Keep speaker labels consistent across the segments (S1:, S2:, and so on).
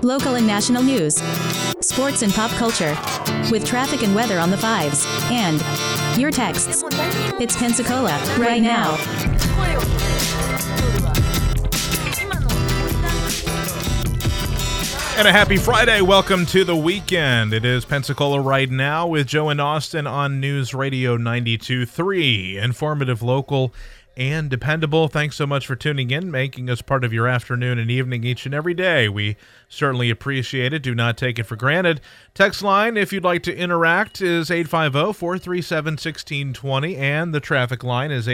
S1: local and national news, sports and pop culture, with traffic and weather on the 5s, and your texts. It's Pensacola, right now.
S2: And a happy Friday. Welcome to the weekend. It is Pensacola Right Now with Joe and Austin on News Radio 92.3. Informative, local, and dependable. Thanks so much for tuning in, making us part of your afternoon and evening each and every day. We certainly appreciate it. Do not take it for granted. Text line, if you'd like to interact, is 850-437-1620, and the traffic line is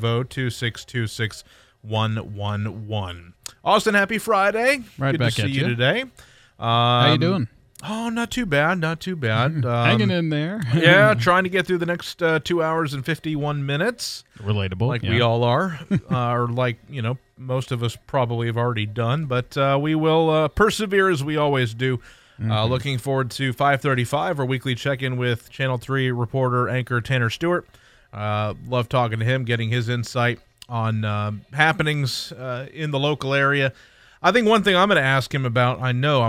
S2: 850-262-6111. Austin, happy Friday.
S3: Right
S2: Good
S3: back
S2: to
S3: at
S2: see you
S3: you
S2: today.
S3: How you doing?
S2: Oh, not too bad, not too bad.
S3: Hanging in there.
S2: Yeah, trying to get through the next 2 hours and 51 minutes.
S3: Relatable.
S2: Like we all are, or like, most of us probably have already done, but we will persevere as we always do. Looking forward to 5:35, our weekly check-in with Channel 3 reporter, anchor Tanner Stewart. Love talking to him, getting his insight on happenings in the local area. I think one thing I'm going to ask him about,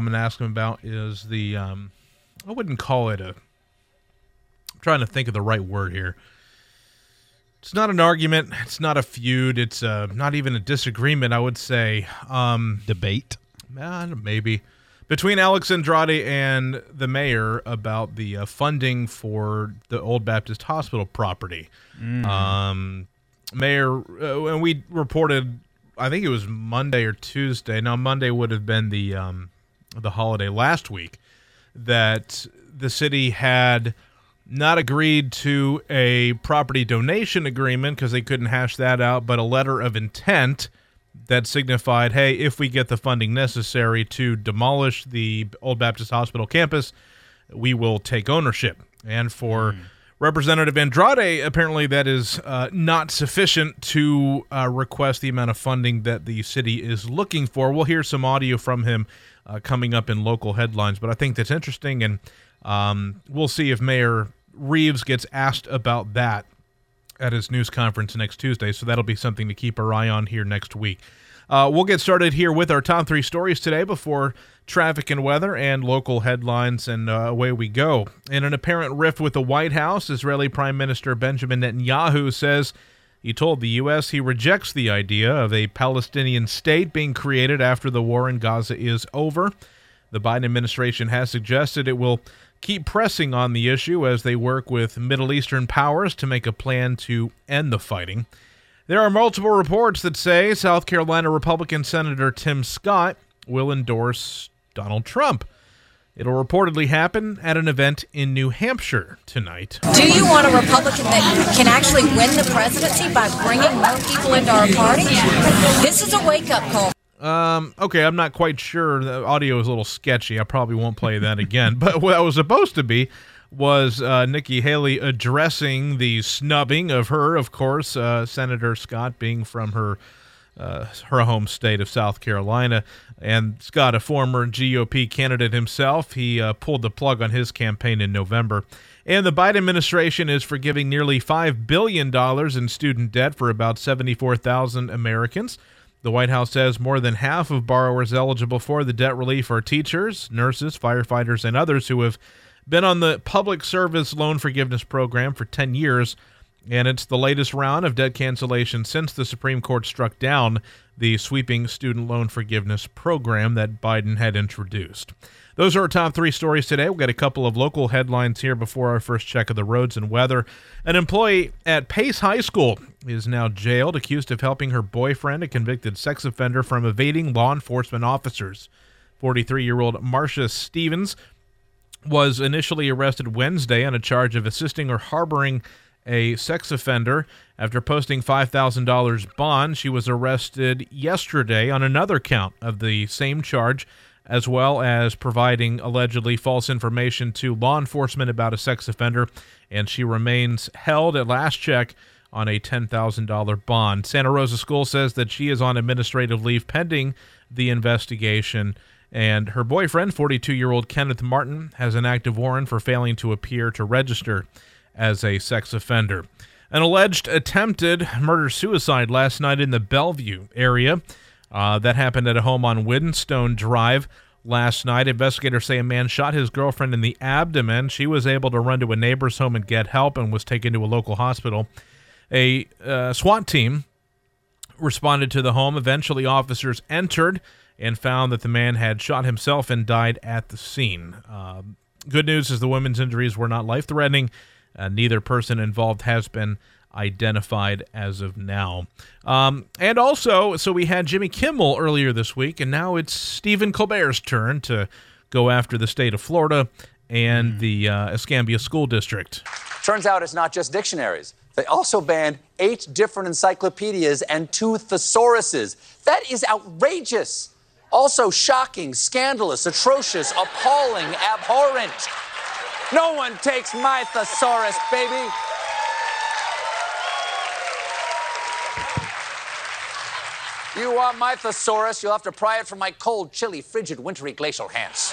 S2: is the, I wouldn't call it I'm trying to think of the right word here. It's not an argument. It's not a feud. It's not even a disagreement, I would say.
S3: Debate?
S2: Maybe. Between Alex Andrade and the mayor about the funding for the Old Baptist Hospital property. Mayor, and we reported, I think it was Monday or Tuesday. Now, Monday would have been the holiday last week, that the city had not agreed to a property donation agreement because they couldn't hash that out, but a letter of intent that signified, hey, if we get the funding necessary to demolish the Old Baptist Hospital campus, we will take ownership. And for Representative Andrade, apparently that is not sufficient to request the amount of funding that the city is looking for. We'll hear some audio from him coming up in local headlines, but I think that's interesting, and we'll see if Mayor Reeves gets asked about that at his news conference next Tuesday, so that'll be something to keep our eye on here next week. We'll get started here with our top 3 stories today before traffic and weather and local headlines, and away we go. In an apparent rift with the White House, Israeli Prime Minister Benjamin Netanyahu says he told the U.S. he rejects the idea of a Palestinian state being created after the war in Gaza is over. The Biden administration has suggested it will keep pressing on the issue as they work with Middle Eastern powers to make a plan to end the fighting. There are multiple reports that say South Carolina Republican Senator Tim Scott will endorse Donald Trump. It'll reportedly happen at an event in New Hampshire tonight.
S4: Do you want a Republican that can actually win the presidency by bringing more people into our party? This is a wake-up call.
S2: Okay, I'm not quite sure. The audio is a little sketchy. I probably won't play that again. But what it was supposed to be was Nikki Haley addressing the snubbing of her, of course, Senator Scott being from her home state of South Carolina. And Scott, a former GOP candidate himself, he pulled the plug on his campaign in November. And the Biden administration is forgiving nearly $5 billion in student debt for about 74,000 Americans. The White House says more than half of borrowers eligible for the debt relief are teachers, nurses, firefighters, and others who have been on the Public Service Loan Forgiveness Program for 10 years, and it's the latest round of debt cancellation since the Supreme Court struck down the sweeping student loan forgiveness program that Biden had introduced. Those are our top 3 stories today. We've got a couple of local headlines here before our first check of the roads and weather. An employee at Pace High School is now jailed, accused of helping her boyfriend, a convicted sex offender, from evading law enforcement officers. 43-year-old Marcia Stevens was initially arrested Wednesday on a charge of assisting or harboring a sex offender. After posting $5,000 bond, she was arrested yesterday on another count of the same charge, as well as providing allegedly false information to law enforcement about a sex offender, and she remains held at last check on a $10,000 bond. Santa Rosa School says that she is on administrative leave pending the investigation, and her boyfriend, 42-year-old Kenneth Martin, has an active warrant for failing to appear to register as a sex offender. An alleged attempted murder-suicide last night in the Bellevue area. That happened at a home on Whitstone Drive. last night. Investigators say a man shot his girlfriend in the abdomen. She was able to run to a neighbor's home and get help and was taken to a local hospital. A SWAT team responded to the home. Eventually, officers entered and found that the man had shot himself and died at the scene. Good news is the woman's injuries were not life-threatening. Neither person involved has been identified as of now. And also, so we had Jimmy Kimmel earlier this week, and now it's Stephen Colbert's turn to go after the state of Florida and the Escambia School District.
S5: Turns out it's not just dictionaries. They also banned 8 different encyclopedias and 2 thesauruses. That is outrageous. Also shocking, scandalous, atrocious, appalling, abhorrent. No one takes my thesaurus, baby. You want my thesaurus, you'll have to pry it from my cold, chilly, frigid, wintry, glacial hands.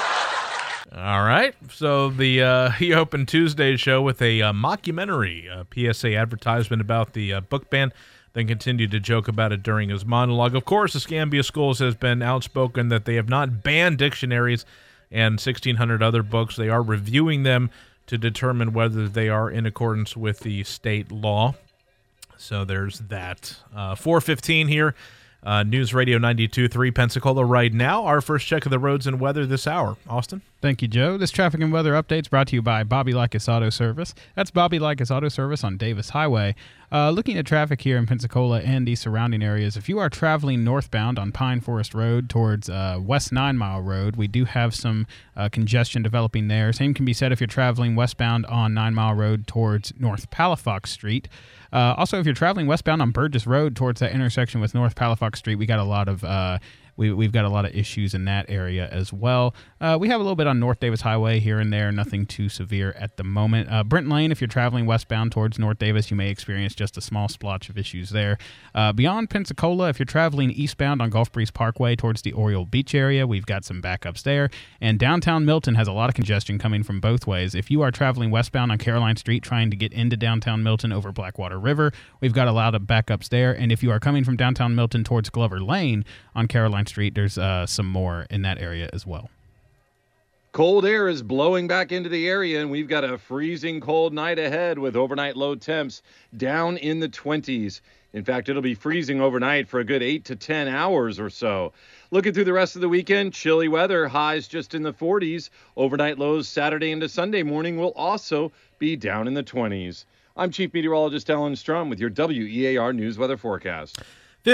S2: All right, so he opened Tuesday's show with a mockumentary, PSA advertisement about the book ban, then continued to joke about it during his monologue. Of course, Escambia Schools has been outspoken that they have not banned dictionaries and 1,600 other books. They are reviewing them to determine whether they are in accordance with the state law. So there's that. 4:15 here. News Radio 92.3 Pensacola right now. Our first check of the roads and weather this hour. Austin?
S3: Thank you, Joe. This traffic and weather update is brought to you by Bobby Likas Auto Service. That's Bobby Likas Auto Service on Davis Highway. Looking at traffic here in Pensacola and the surrounding areas, if you are traveling northbound on Pine Forest Road towards West 9 Mile Road, we do have some congestion developing there. Same can be said if you're traveling westbound on 9 Mile Road towards North Palafox Street. Also, if you're traveling westbound on Burgess Road towards that intersection with North Palafox Street, we got a lot of we've got a lot of issues in that area as well. We have a little bit on North Davis Highway here and there, nothing too severe at the moment. Brenton Lane, if you're traveling westbound towards North Davis, you may experience just a small splotch of issues there. Beyond Pensacola, if you're traveling eastbound on Gulf Breeze Parkway towards the Oriole Beach area, we've got some backups there. And downtown Milton has a lot of congestion coming from both ways. If you are traveling westbound on Caroline Street trying to get into downtown Milton over Blackwater River, we've got a lot of backups there. And if you are coming from downtown Milton towards Glover Lane on Caroline Street, there's some more in that area as well.
S6: Cold air is blowing back into the area, and we've got a freezing cold night ahead with overnight low temps down in the 20s. In fact, it'll be freezing overnight for a good 8 to 10 hours or so. Looking through the rest of the weekend, chilly weather, highs just in the 40s. Overnight lows Saturday into Sunday morning will also be down in the 20s. I'm Chief Meteorologist Alan Strum with your WEAR News Weather Forecast.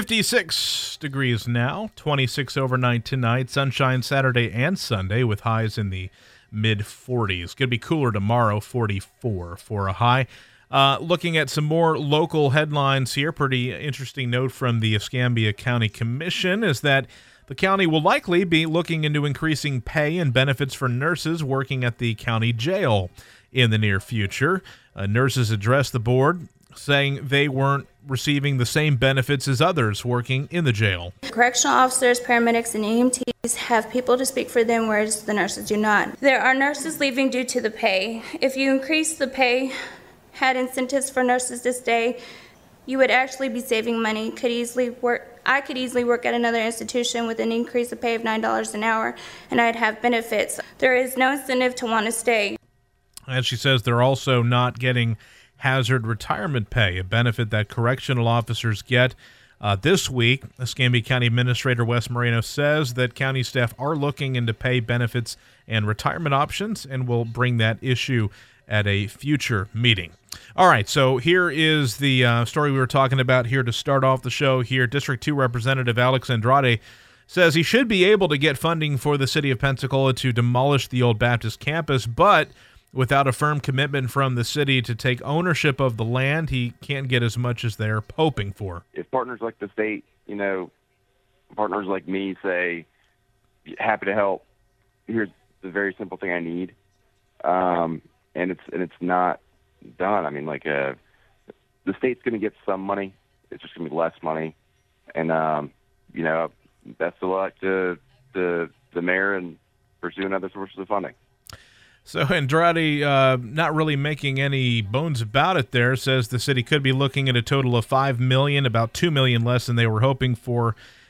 S2: 56 degrees now, 26 overnight tonight, sunshine Saturday and Sunday with highs in the mid-40s. Going to be cooler tomorrow, 44 for a high. Looking at some more local headlines here, pretty interesting note from the Escambia County Commission is that the county will likely be looking into increasing pay and benefits for nurses working at the county jail in the near future. Nurses addressed the board, saying they weren't receiving the same benefits as others working in the jail.
S7: Correctional officers, paramedics, and EMTs have people to speak for them, whereas the nurses do not. There are nurses leaving due to the pay. If you increase the pay, had incentives for nurses to stay, you would actually be saving money. I could easily work at another institution with an increase of pay of $9 an hour, and I'd have benefits. There is no incentive to want to stay.
S2: And she says they're also not getting hazard retirement pay, a benefit that correctional officers get. This week, Escambia County Administrator Wes Moreno says that county staff are looking into pay, benefits, and retirement options, and will bring that issue at a future meeting. All right, so here is the story we were talking about here to start off the show here. District 2 Representative Alex Andrade says he should be able to get funding for the city of Pensacola to demolish the old Baptist campus, but without a firm commitment from the city to take ownership of the land, he can't get as much as they're hoping for.
S8: If partners like the state, partners like me say, happy to help, here's the very simple thing I need, and it's not done. I mean, the state's going to get some money. It's just going to be less money. And, best of luck to the mayor and pursuing other sources of funding.
S2: So Andrade, not really making any bones about it there, says the city could be looking at a total of $5 million, about $2 million less than they were hoping for,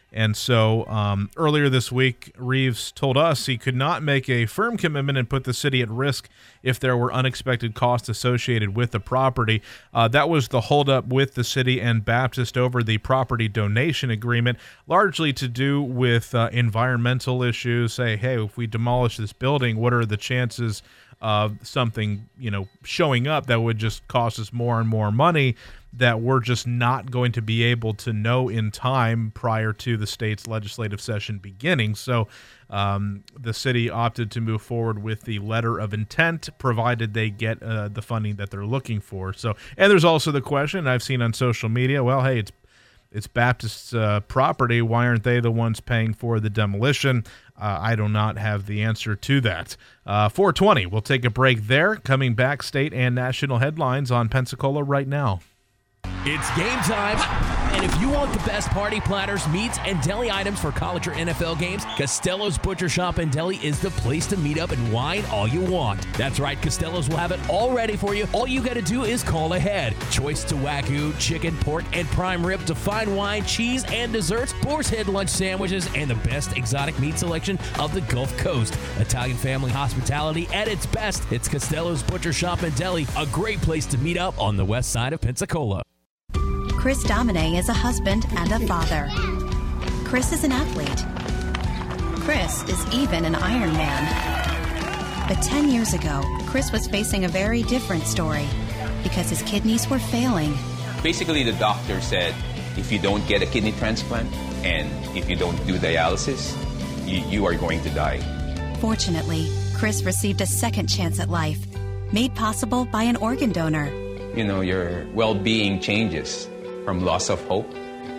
S2: And so earlier this week, Reeves told us he could not make a firm commitment and put the city at risk if there were unexpected costs associated with the property. That was the holdup with the city and Baptist over the property donation agreement, largely to do with environmental issues. Say, hey, if we demolish this building, what are the chances of something, showing up that would just cost us more and more money that we're just not going to be able to know in time prior to the state's legislative session beginning. So the city opted to move forward with the letter of intent, provided they get the funding that they're looking for. So, and there's also the question I've seen on social media, well, hey, it's Baptist's property. Why aren't they the ones paying for the demolition? I do not have the answer to that. 4:20, we'll take a break there. Coming back, state and national headlines on Pensacola right now.
S9: It's game time, and if you want the best party platters, meats, and deli items for college or NFL games, Costello's Butcher Shop and Deli is the place to meet up and wine all you want. That's right, Costello's will have it all ready for you. All you got to do is call ahead. Choice to Wagyu, chicken, pork, and prime rib to fine wine, cheese, and desserts, boar's head lunch sandwiches, and the best exotic meat selection of the Gulf Coast. Italian family hospitality at its best. It's Costello's Butcher Shop and Deli, a great place to meet up on the west side of Pensacola.
S10: Chris Domine is a husband and a father. Chris is an athlete. Chris is even an Ironman. But 10 years ago, Chris was facing a very different story because his kidneys were failing.
S11: Basically, the doctor said, if you don't get a kidney transplant and if you don't do dialysis, you are going to die.
S10: Fortunately, Chris received a second chance at life, made possible by an organ donor.
S11: Your well-being changes from loss of hope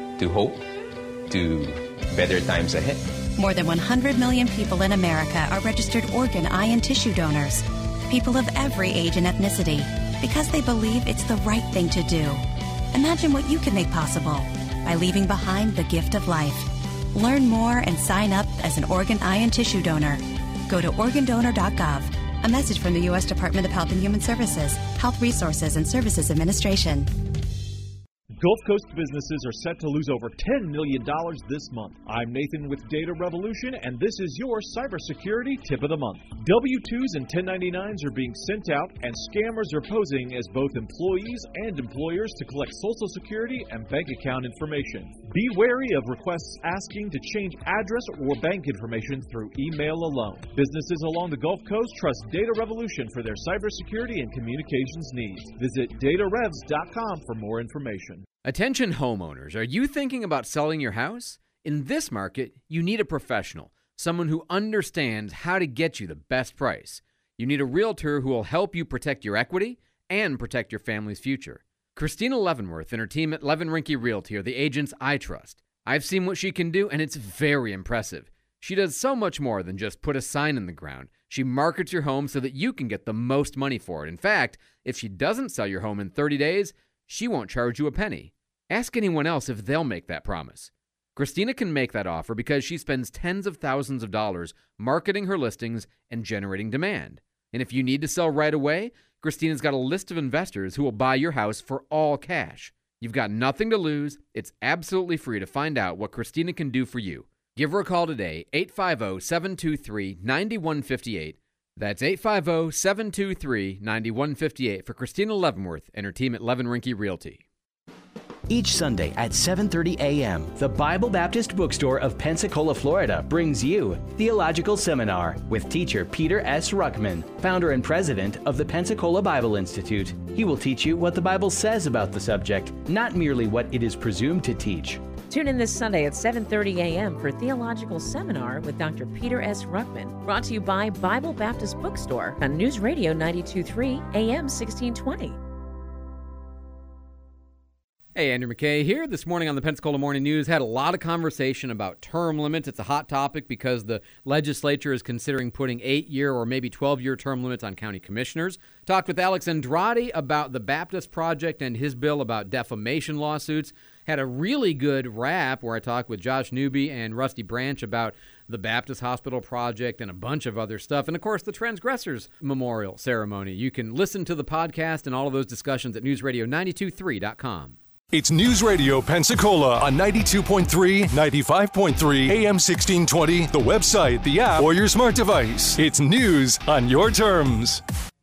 S11: to better times ahead.
S10: More than 100 million people in America are registered organ, eye, and tissue donors. People of every age and ethnicity, because they believe it's the right thing to do. Imagine what you can make possible by leaving behind the gift of life. Learn more and sign up as an organ, eye, and tissue donor. Go to organdonor.gov. A message from the U.S. Department of Health and Human Services, Health Resources and Services Administration.
S12: Gulf Coast businesses are set to lose over $10 million this month. I'm Nathan with Data Revolution, and this is your cybersecurity tip of the month. W-2s and 1099s are being sent out, and scammers are posing as both employees and employers to collect Social Security and bank account information. Be wary of requests asking to change address or bank information through email alone. Businesses along the Gulf Coast trust Data Revolution for their cybersecurity and communications needs. Visit datarevs.com for more information.
S13: Attention homeowners, are you thinking about selling your house? In this market, you need a professional, someone who understands how to get you the best price. You need a realtor who will help you protect your equity and protect your family's future. Christina Leavenworth and her team at Levin Rinke Realty are the agents I trust. I've seen what she can do, and it's very impressive. She does so much more than just put a sign in the ground. She markets your home so that you can get the most money for it. In fact, if she doesn't sell your home in 30 days, she won't charge you a penny. Ask anyone else if they'll make that promise. Christina can make that offer because she spends tens of thousands of dollars marketing her listings and generating demand. And if you need to sell right away, Christina's got a list of investors who will buy your house for all cash. You've got nothing to lose. It's absolutely free to find out what Christina can do for you. Give her a call today, 850-723-9158. That's 850-723-9158 for Christina Leavenworth and her team at Levin Rinke Realty.
S14: Each Sunday at 7:30 a.m., the Bible Baptist Bookstore of Pensacola, Florida brings you Theological Seminar with teacher Peter S. Ruckman, founder and president of the Pensacola Bible Institute. He will teach you what the Bible says about the subject, not merely what it is presumed to teach.
S15: Tune in this Sunday at 7:30 a.m. for Theological Seminar with Dr. Peter S. Ruckman, brought to you by Bible Baptist Bookstore on News Radio 92.3 AM 1620.
S13: Hey, Andrew McKay here. This morning on the Pensacola Morning News, had a lot of conversation about term limits. It's a hot topic because the legislature is considering putting 8-year or maybe 12-year term limits on county commissioners. Talked with Alex Andrade about the Baptist Project and his bill about defamation lawsuits. Had a really good wrap where I talked with Josh Newby and Rusty Branch about the Baptist Hospital Project and a bunch of other stuff. And, of course, the Transgressors Memorial Ceremony. You can listen to the podcast and all of those discussions at newsradio923.com.
S16: It's News Radio Pensacola on 92.3, 95.3, AM 1620, the website, the app, or your smart device. It's news on your terms.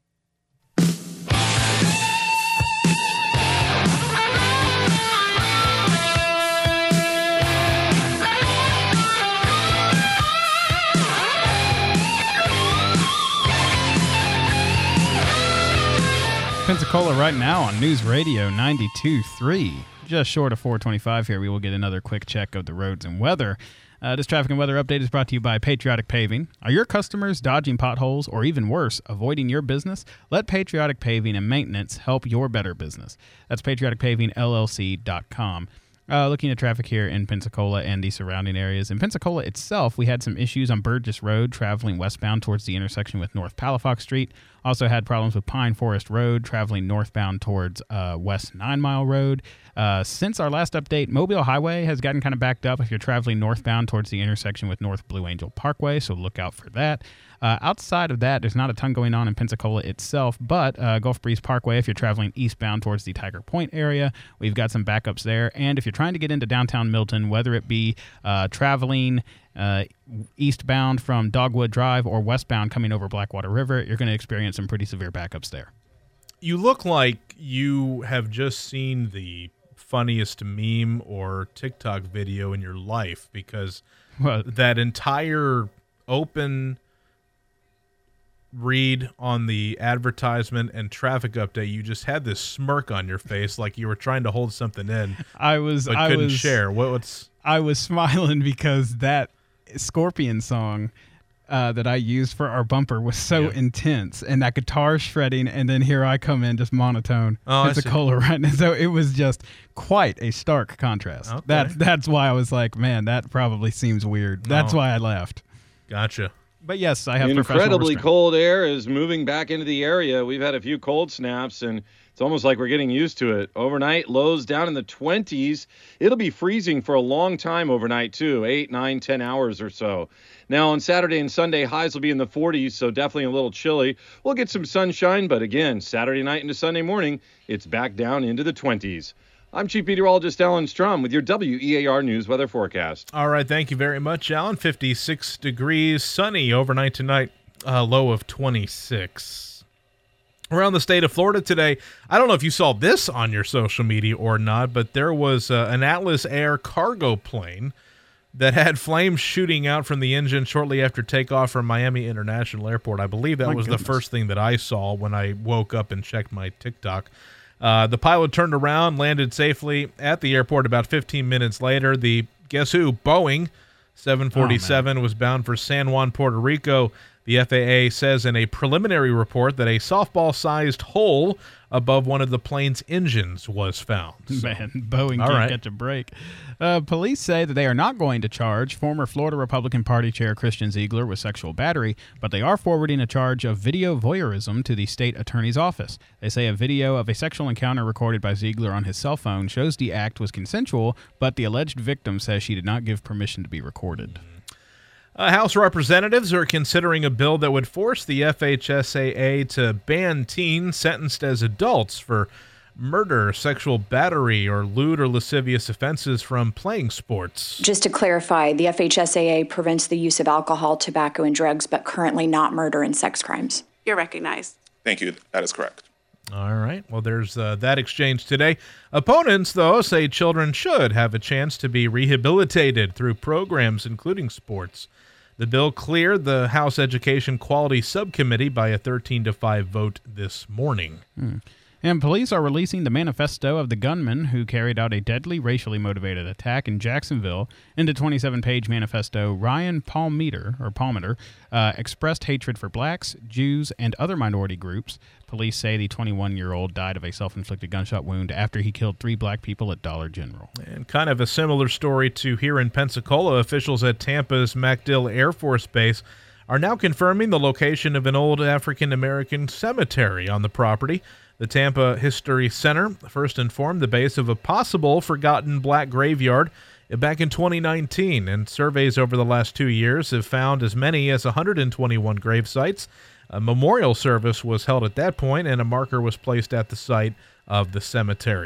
S3: Pensacola right now on News Radio 92.3. Just short of 425 here. We will get another quick check of the roads and weather. This traffic and weather update is brought to you by Patriotic Paving. Are your customers dodging potholes or even worse, avoiding your business? Let Patriotic Paving and Maintenance help your better business. That's patrioticpavingllc.com. Looking at traffic here in Pensacola and the surrounding areas. In Pensacola itself, we had some issues on Burgess Road traveling westbound towards the intersection with North Palafox Street. Also had problems with Pine Forest Road traveling northbound towards West 9 Mile Road. Since our last update, Mobile Highway has gotten kind of backed up if you're traveling northbound towards the intersection with North Blue Angel Parkway, so look out for that. Outside of that, there's not a ton going on in Pensacola itself, but Gulf Breeze Parkway, if you're traveling eastbound towards the Tiger Point area, we've got some backups there. And if you're trying to get into downtown Milton, whether it be traveling eastbound from Dogwood Drive or westbound coming over Blackwater River, you're going to experience some pretty severe backups there.
S2: You look like you have just seen the funniest meme or TikTok video in your life, because that entire open read on the advertisement and traffic update, you just had this smirk on your face like you were trying to hold something in. I couldn't share. I was smiling because that Scorpion song that I used for our bumper was so intense, and that guitar shredding, and then here I come in just monotone. Pensacola right now. So it was just quite a stark contrast. Okay. That's why I was like, man, that probably seems weird. That's why I laughed. Gotcha.
S3: But yes, I have
S6: incredibly cold air is moving back into the area. We've had a few cold snaps, and it's almost like we're getting used to it. Overnight, lows down in the 20s. It'll be freezing for a long time overnight, too, 8, 9, 10 hours or so. Now, on Saturday and Sunday, highs will be in the 40s, so definitely a little chilly. We'll get some sunshine, but again, Saturday night into Sunday morning, it's back down into the 20s. I'm Chief Meteorologist Alan Strum with your WEAR News weather forecast.
S2: All right, thank you very much, Alan. 56 degrees, sunny overnight tonight, low of 26. Around the state of Florida today, I don't know if you saw this on your social media or not, but there was an Atlas Air cargo plane that had flames shooting out from the engine shortly after takeoff from Miami International Airport. I believe that was the first thing that I saw when I woke up and checked my TikTok. The pilot turned around, landed safely at the airport about 15 minutes later. The, guess who, Boeing 747 was bound for San Juan, Puerto Rico. The FAA says in a preliminary report that a softball-sized hole above one of the plane's engines was found. So,
S3: man, Boeing can't catch a break. Police say that they are not going to charge former Florida Republican Party Chair Christian Ziegler with sexual battery, but they are forwarding a charge of video voyeurism to the state attorney's office. They say a video of a sexual encounter recorded by Ziegler on his cell phone shows the act was consensual, but the alleged victim says she did not give permission to be recorded.
S2: House representatives are considering a bill that would force the FHSAA to ban teens sentenced as adults for murder, sexual battery, or lewd or lascivious offenses from playing sports.
S17: Just to clarify, the FHSAA prevents the use of alcohol, tobacco, and drugs, but currently not murder and sex crimes.
S18: You're recognized.
S19: Thank you. That is correct.
S2: All right. Well, there's that exchange today. Opponents, though, say children should have a chance to be rehabilitated through programs including sports. The bill cleared the House Education Quality Subcommittee by a 13-5 vote this morning.
S3: And police are releasing the manifesto of the gunman who carried out a deadly racially motivated attack in Jacksonville. In the 27-page manifesto, Ryan Palmeter expressed hatred for blacks, Jews, and other minority groups. Police say the 21-year-old died of a self-inflicted gunshot wound after he killed 3 black people at Dollar General.
S2: And kind of a similar story to here in Pensacola, officials at Tampa's MacDill Air Force Base are now confirming the location of an old African-American cemetery on the property. The Tampa History Center first informed the base of a possible forgotten black graveyard back in 2019, and surveys over the last 2 years have found as many as 121 grave sites. A memorial service was held at that point, and a marker was placed at the site of the cemetery.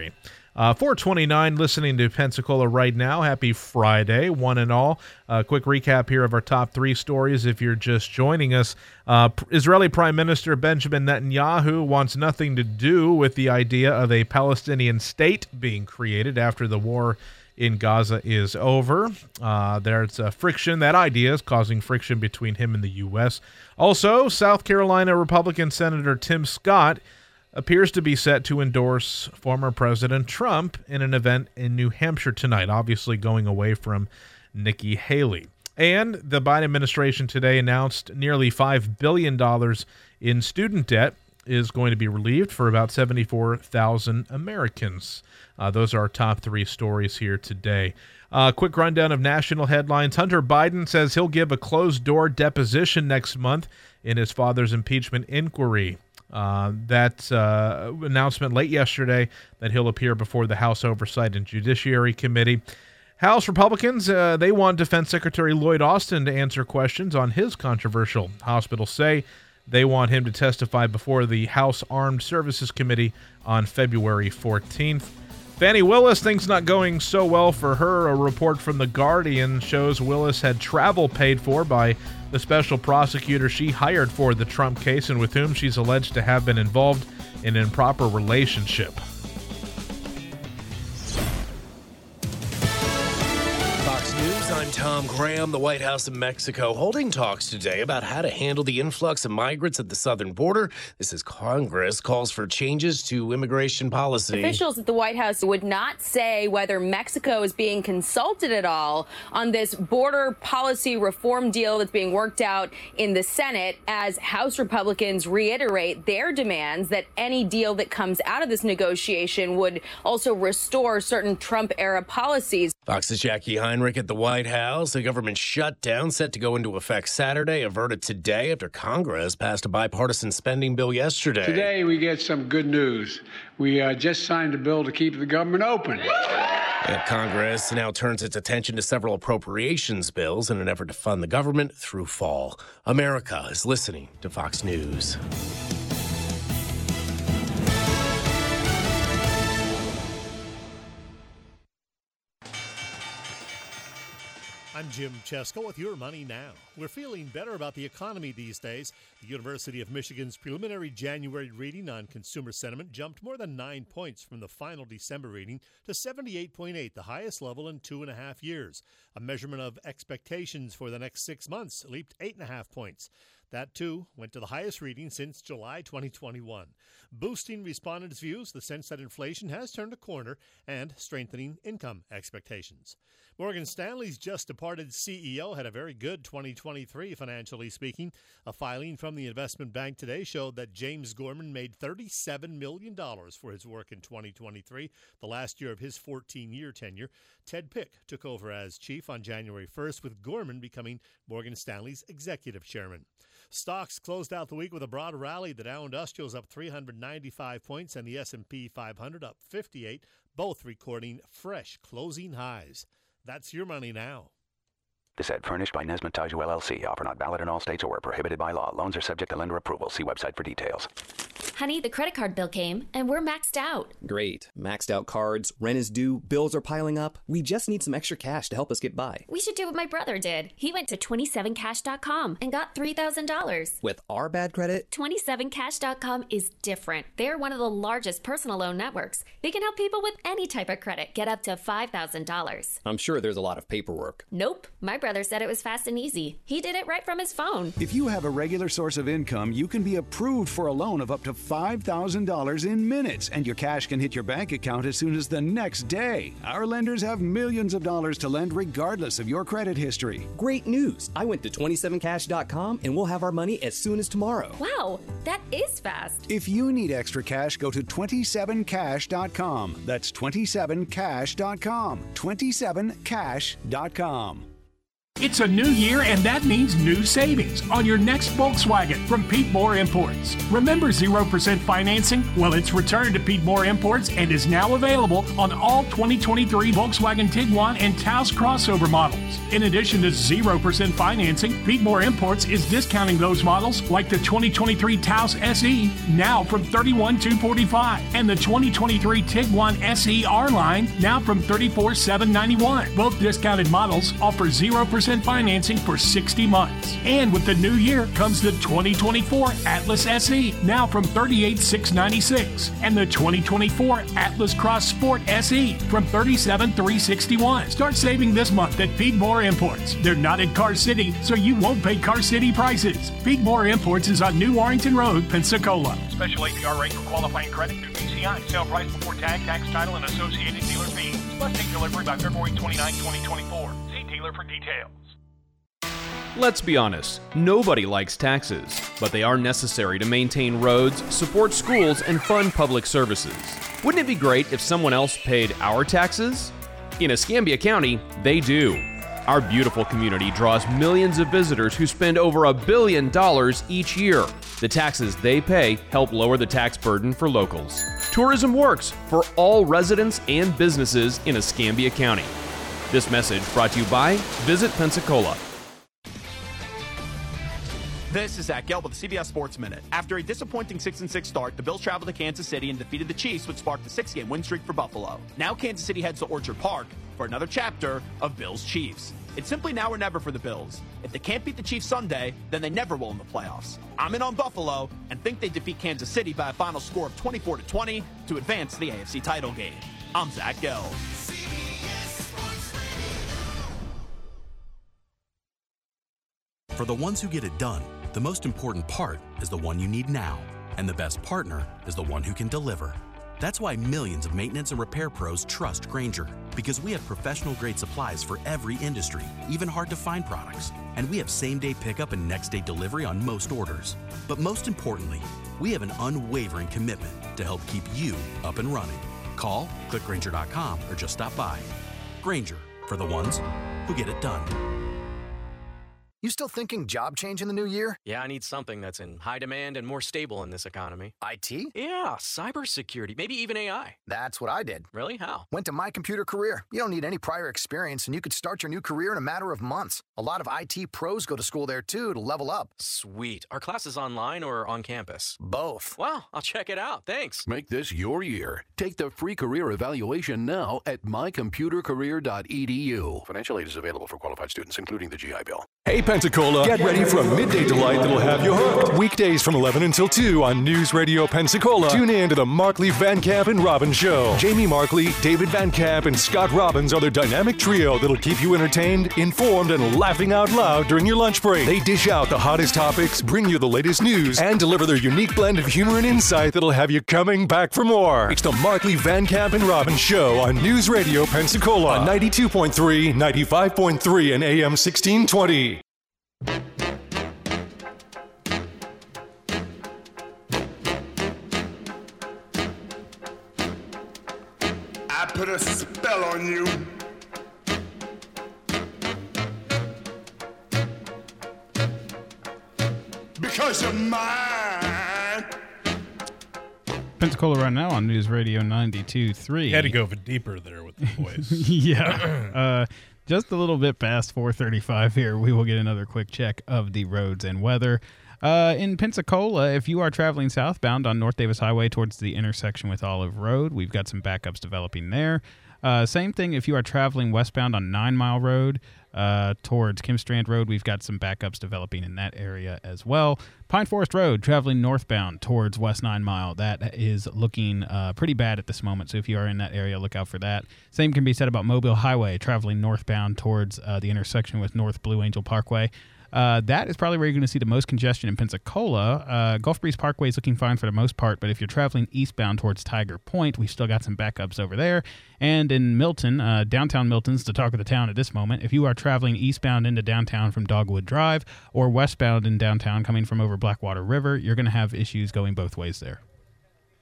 S2: 429, listening to Pensacola right now. Happy Friday, one and all. Quick recap here of our top three stories if you're just joining us. Israeli Prime Minister Benjamin Netanyahu wants nothing to do with the idea of a Palestinian state being created after the war in Gaza is over. There's friction. That idea is causing friction between him and the U.S. Also, South Carolina Republican Senator Tim Scott appears to be set to endorse former President Trump in an event in New Hampshire tonight, obviously going away from Nikki Haley. And the Biden administration today announced nearly $5 billion in student debt is going to be relieved for about 74,000 Americans. Those are our top three stories here today. Quick rundown of national headlines. Hunter Biden says he'll give a closed-door deposition next month in his father's impeachment inquiry. That announcement late yesterday that he'll appear before the House Oversight and Judiciary Committee. House Republicans, they want Defense Secretary Lloyd Austin to answer questions on his controversial hospital stay. They want him to testify before the House Armed Services Committee on February 14th. Fani Willis, things not going so well for her. A report from The Guardian shows Willis had travel paid for by the special prosecutor she hired for the Trump case and with whom she's alleged to have been involved in an improper relationship.
S18: Fox News, I'm Tom Graham. The White House in Mexico holding talks today about how to handle the influx of migrants at the southern border. This as Congress calls for changes to immigration policy.
S19: Officials at the White House would not say whether Mexico is being consulted at all on this border policy reform deal that's being worked out in the Senate as House Republicans reiterate their demands that any deal that comes out of this negotiation would also restore certain Trump-era policies.
S18: Fox's Jackie Heinrich at the White House. A government shutdown set to go into effect Saturday, averted today after Congress passed a bipartisan spending bill yesterday.
S20: Today we get some good news. We just signed a bill to keep the government open.
S18: Congress now turns its attention to several appropriations bills in an effort to fund the government through fall. America is listening to Fox News.
S21: I'm Jim Chesko with Your Money Now. We're feeling better about the economy these days. The University of Michigan's preliminary January reading on consumer sentiment jumped more than 9 points from the final December reading to 78.8, the highest level in 2.5 years. A measurement of expectations for the next 6 months leaped 8.5 points. That, too, went to the highest reading since July 2021. Boosting respondents' views, the sense that inflation has turned a corner and strengthening income expectations. Morgan Stanley's just departed CEO had a very good 2023, financially speaking. A filing from the investment bank today showed that James Gorman made $37 million for his work in 2023, the last year of his 14-year tenure. Ted Pick took over as chief on January 1st, with Gorman becoming Morgan Stanley's executive chairman. Stocks closed out the week with a broad rally. The Dow Industrials up 395 points and the S&P 500 up 58, both recording fresh closing highs. That's Your Money Now.
S22: This ad furnished by Nesmith Taju LLC. Offer not valid in all states or prohibited by law. Loans are subject to lender approval. See website for details.
S23: Honey, the credit card bill came, and we're maxed out.
S24: Great. Maxed out cards, rent is due, bills are piling up. We just need some extra cash to help us get by.
S23: We should do what my brother did. He went to 27cash.com and got $3,000.
S24: With our bad credit?
S23: 27cash.com is different. They're one of the largest personal loan networks. They can help people with any type of credit get up to $5,000.
S24: I'm sure there's a lot of paperwork.
S23: Nope. My brother said it was fast and easy. He did it right from his phone.
S25: If you have a regular source of income, you can be approved for a loan of up to $5,000 in minutes, and your cash can hit your bank account as soon as the next day. Our lenders have millions of dollars to lend regardless of your credit history.
S24: Great news! I went to 27cash.com and we'll have our money as soon as tomorrow.
S23: Wow, that is fast.
S25: If you need extra cash, go to 27cash.com. That's 27cash.com. 27cash.com.
S1: It's a new year, and that means new savings on your next Volkswagen from Pete Moore Imports. Remember 0% financing? Well, it's returned to Pete Moore Imports and is now available on all 2023 Volkswagen Tiguan and Taos crossover models. In addition to 0% financing, Pete Moore Imports is discounting those models like the 2023 Taos SE now from $31,245 and the 2023 Tiguan SE R-Line now from $34,791. Both discounted models offer 0% financing for 60 months. And with the new year comes the 2024 Atlas SE, now from $38,696, and the 2024 Atlas Cross Sport SE from $37,361. Start saving this month at Pete Moore Imports. They're not in Car City, so you won't pay Car City prices. Pete Moore Imports is on New Warrington Road, Pensacola.
S4: Special APR rate for qualifying credit through PCI. Sale price before tag, tax, title, and associated dealer fees. Must take delivery by February 29, 2024. See dealer for details.
S5: Let's be honest, nobody likes taxes, but they are necessary to maintain roads, support schools, and fund public services. Wouldn't it be great if someone else paid our taxes? In Escambia County, they do. Our beautiful community draws millions of visitors who spend over $1 billion each year. The taxes they pay help lower the tax burden for locals. Tourism works for all residents and businesses in Escambia County. This message brought to you by Visit Pensacola.
S7: This is Zach Gelb with the CBS Sports Minute. After a disappointing 6-6 start, the Bills traveled to Kansas City and defeated the Chiefs, which sparked a 6-game win streak for Buffalo. Now Kansas City heads to Orchard Park for another chapter of Bills-Chiefs. It's simply now or never for the Bills. If they can't beat the Chiefs Sunday, then they never will in the playoffs. I'm in on Buffalo and think they defeat Kansas City by a final score of 24-20 to advance to the AFC title game. I'm Zach Gelb.
S8: For the ones who get it done, the most important part is the one you need now. And the best partner is the one who can deliver. That's why millions of maintenance and repair pros trust Grainger, because we have professional-grade supplies for every industry, even hard-to-find products. And we have same-day pickup and next-day delivery on most orders. But most importantly, we have an unwavering commitment to help keep you up and running. Call, click Grainger.com, or just stop by. Grainger, for the ones who get it done.
S26: You still thinking job change in the new year?
S27: Yeah, I need something that's in high demand and more stable in this economy.
S26: IT?
S27: Yeah, cybersecurity, maybe even AI.
S26: That's what I did.
S27: Really? How?
S26: Went to My Computer Career. You don't need any prior experience, and you could start your new career in a matter of months. A lot of IT pros go to school there, too, to level up.
S27: Sweet. Are classes online or on campus?
S26: Both.
S27: Wow, I'll check it out. Thanks.
S28: Make this your year. Take the free career evaluation now at mycomputercareer.edu.
S22: Financial aid is available for qualified students, including the GI Bill.
S16: Hey, Pensacola, get ready for a midday delight that'll have you hooked. Weekdays from 11 until 2 on News Radio Pensacola. Tune in to the Markley, Van Camp, and Robbins Show. Jamie Markley, David Van Camp, and Scott Robbins are their dynamic trio that'll keep you entertained, informed, and laughing out loud during your lunch break. They dish out the hottest topics, bring you the latest news, and deliver their unique blend of humor and insight that'll have you coming back for more. It's the Markley, Van Camp, and Robbins Show on News Radio Pensacola on 92.3, 95.3, and AM 1620.
S29: I put a spell on you. Because you're mine.
S3: Pensacola right now on News Radio 92.3.
S2: You had to go deeper there with the voice.
S3: Yeah. Just a little bit past 4:35 here. We will get another quick check of the roads and weather. In Pensacola, if you are traveling southbound on North Davis Highway towards the intersection with Olive Road, we've got some backups developing there. Same thing if you are traveling westbound on 9 Mile Road towards Kim Strand Road, we've got some backups developing in that area as well. Pine Forest Road, traveling northbound towards West 9 Mile, that is looking pretty bad at this moment, so if you are in that area, look out for that. Same can be said about Mobile Highway, traveling northbound towards the intersection with North Blue Angel Parkway. That is probably where you're going to see the most congestion in Pensacola. Gulf Breeze Parkway is looking fine for the most part, but if you're traveling eastbound towards Tiger Point, we've still got some backups over there. And in Milton, downtown Milton's the talk of the town at this moment. If you are traveling eastbound into downtown from Dogwood Drive or westbound in downtown coming from over Blackwater River, you're going to have issues going both ways there.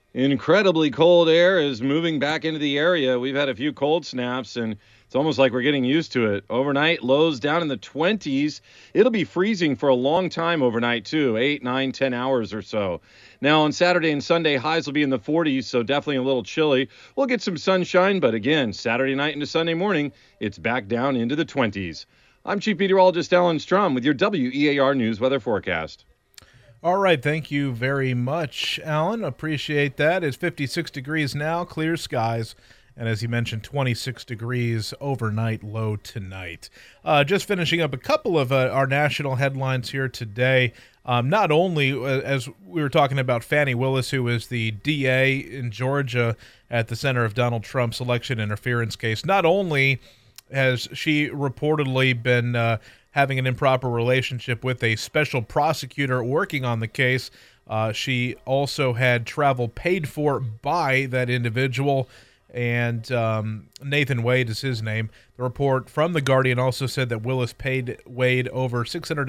S6: Incredibly cold air is moving back into the area. We've had a few cold snaps, and it's almost like we're getting used to it. Overnight, lows down in the 20s. It'll be freezing for a long time overnight, too, 8, 9, 10 hours or so. Now, on Saturday and Sunday, highs will be in the 40s, so definitely a little chilly. We'll get some sunshine, but again, Saturday night into Sunday morning, it's back down into the 20s. I'm Chief Meteorologist Alan Strum with your WEAR News Weather Forecast.
S2: All right, thank you very much, Alan. Appreciate that. It's 56 degrees now, clear skies, and as you mentioned, 26 degrees overnight, low tonight. Just finishing up a couple of our national headlines here today. Not only, as we were talking about Fani Willis, who is the DA in Georgia at the center of Donald Trump's election interference case, not only has she reportedly been having an improper relationship with a special prosecutor working on the case, she also had travel paid for by that individual, and Nathan Wade is his name. The report from The Guardian also said that Willis paid Wade over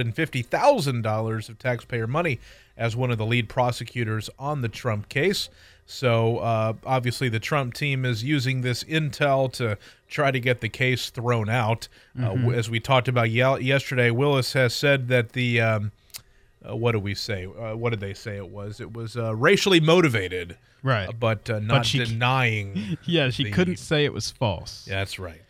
S2: $650,000 of taxpayer money as one of the lead prosecutors on the Trump case. So obviously the Trump team is using this intel to try to get the case thrown out. As we talked about yesterday, Willis has said that the what do we say? What did they say it was? It was racially motivated,
S3: right?
S2: But not denying.
S3: Yeah, she couldn't say it was false.
S2: That's right.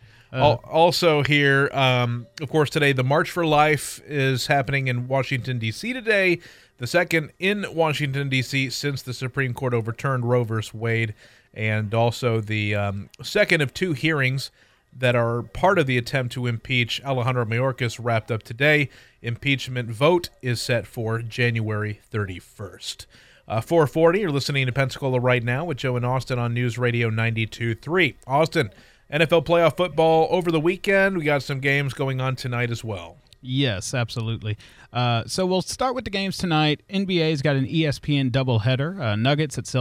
S2: Also here, of course, today the March for Life is happening in Washington, D.C. today. The second in Washington, D.C. since the Supreme Court overturned Roe v. Wade, and also the second of two hearings that are part of the attempt to impeach Alejandro Mayorkas wrapped up today. Impeachment vote is set for January 31st. 440, you're listening to Pensacola Right Now with Joe and Austin on News Radio 92.3. Austin, NFL playoff football over the weekend. We got some games going on tonight as well.
S3: Yes, absolutely. So we'll start with the games tonight. NBA's got an ESPN doubleheader. Nuggets at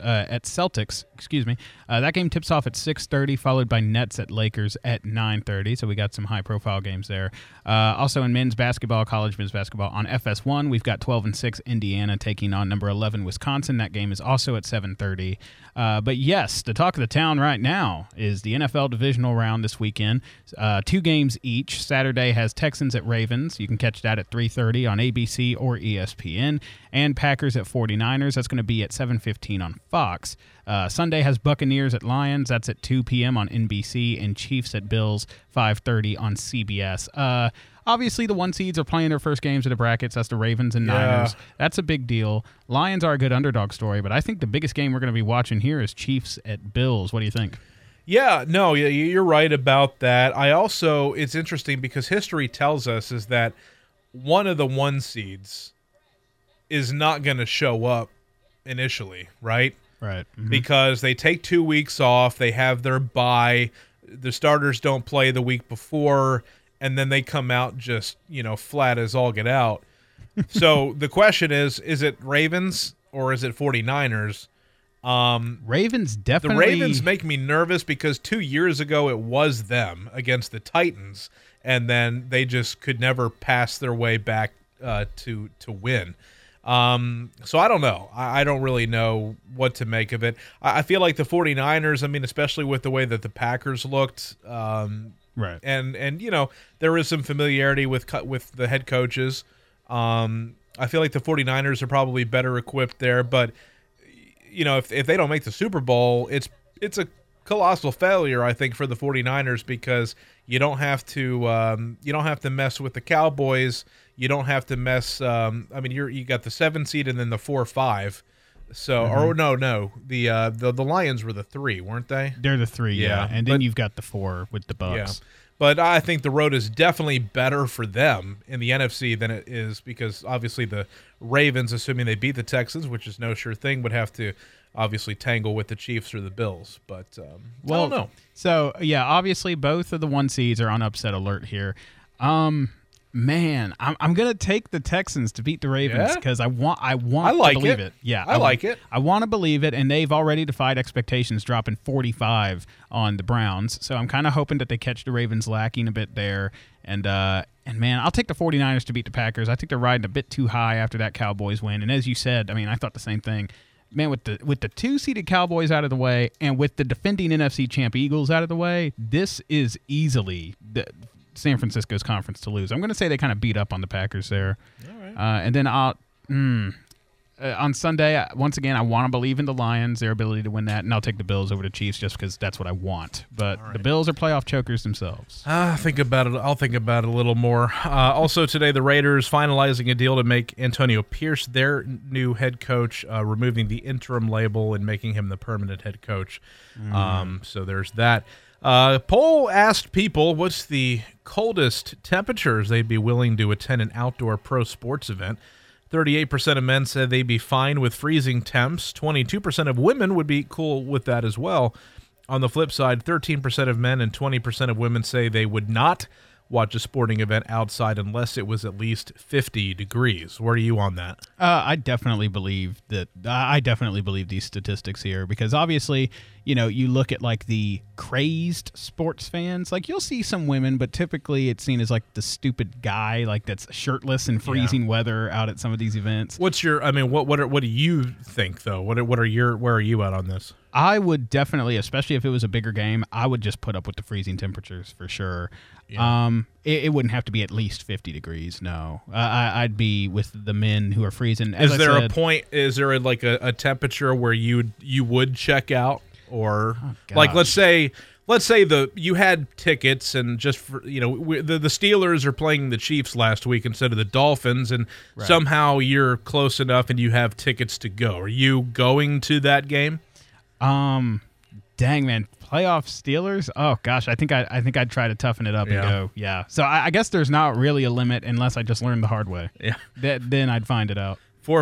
S3: Celtics. Excuse me. That game tips off at 6:30, followed by Nets at Lakers at 9:30. So we got some high-profile games there. Also in men's basketball, college men's basketball on FS1, we've got 12-6 Indiana taking on number 11 Wisconsin. That game is also at 7:30. But yes, the talk of the town right now is the NFL divisional round this weekend. 2 games each. Saturday has Texans at Ravens. You can catch that at 3:30 on ABC or ESPN. And Packers at 49ers. That's going to be at 7:15 on Fox. Sunday has Buccaneers at Lions. That's at 2 p.m. on NBC. And Chiefs at Bills, 5:30 on CBS. Obviously, the 1 seeds are playing their first games of the brackets. That's the Ravens and Niners. That's a big deal. Lions are a good underdog story, but I think the biggest game we're going to be watching here is Chiefs at Bills. What do you think?
S2: Yeah, no, you're right about that. I also, it's interesting because history tells us is that one of the 1 seeds is not going to show up initially, right?
S3: Right. Mm-hmm.
S2: Because they take 2 weeks off, they have their bye, the starters don't play the week before, and then they come out just, flat as all get out. So the question is it Ravens or is it 49ers?
S3: Ravens definitely.
S2: The Ravens make me nervous because 2 years ago it was them against the Titans, and then they just could never pass their way back to win. So I don't know. I don't really know what to make of it. I feel like the 49ers, especially with the way that the Packers looked,
S3: right.
S2: And there is some familiarity with the head coaches. I feel like the 49ers are probably better equipped there, but if they don't make the Super Bowl, it's a colossal failure, I think, for the 49ers because you don't have to mess with the Cowboys. You don't have to mess. You got the 7 seed and then the 4-5. So, or no, the Lions were the 3, weren't they?
S3: They're the 3, yeah. And then you've got the 4 with the Bucs.
S2: Yeah. But I think the road is definitely better for them in the NFC than it is because obviously the Ravens, assuming they beat the Texans, which is no sure thing, would have to obviously tangle with the Chiefs or the Bills. But I don't know.
S3: So, yeah, obviously both of the 1 seeds are on upset alert here. Man, I'm gonna take the Texans to beat the Ravens because I want to believe it. Yeah,
S2: I like it.
S3: I want to believe it, and they've already defied expectations, dropping 45 on the Browns. So I'm kind of hoping that they catch the Ravens lacking a bit there. And man, I'll take the 49ers to beat the Packers. I think they're riding a bit too high after that Cowboys win. And as you said, I thought the same thing. man, with the 2-seeded Cowboys out of the way and with the defending NFC champ Eagles out of the way, this is easily San Francisco's conference to lose. I'm going to say they kind of beat up on the Packers there.
S2: All right.
S3: And then on Sunday, once again, I want to believe in the Lions, their ability to win that, and I'll take the Bills over the Chiefs just because that's what I want. But the Bills are playoff chokers themselves.
S2: Think about it. I'll think about it a little more. Also today, the Raiders finalizing a deal to make Antonio Pierce their new head coach, removing the interim label and making him the permanent head coach. So there's that. Poll asked people what's the coldest temperatures they'd be willing to attend an outdoor pro sports event. 38% of men said they'd be fine with freezing temps. 22% of women would be cool with that as well. On the flip side, 13% of men and 20% of women say they would not watch a sporting event outside unless it was at least 50 degrees. Where are you on that?
S3: I definitely believe these statistics here because obviously, you look at like the crazed sports fans, like you'll see some women, but typically it's seen as like the stupid guy, like that's shirtless in freezing weather out at some of these events.
S2: What do you think though? Where are you at on this?
S3: I would definitely, especially if it was a bigger game, I would just put up with the freezing temperatures for sure. Yeah. It wouldn't have to be at least 50 degrees. No, I'd be with the men who are freezing.
S2: Is there a point? Is there a temperature where you would check out, or like let's say you had tickets and just for, the Steelers are playing the Chiefs last week instead of the Dolphins, and somehow you're close enough and you have tickets to go. Are you going to that game?
S3: Dang, man, playoff Steelers. Oh gosh, I think I'd try to toughen it up and go. Yeah. So I guess there's not really a limit unless I just learned the hard way.
S2: Yeah.
S3: Then I'd find it out.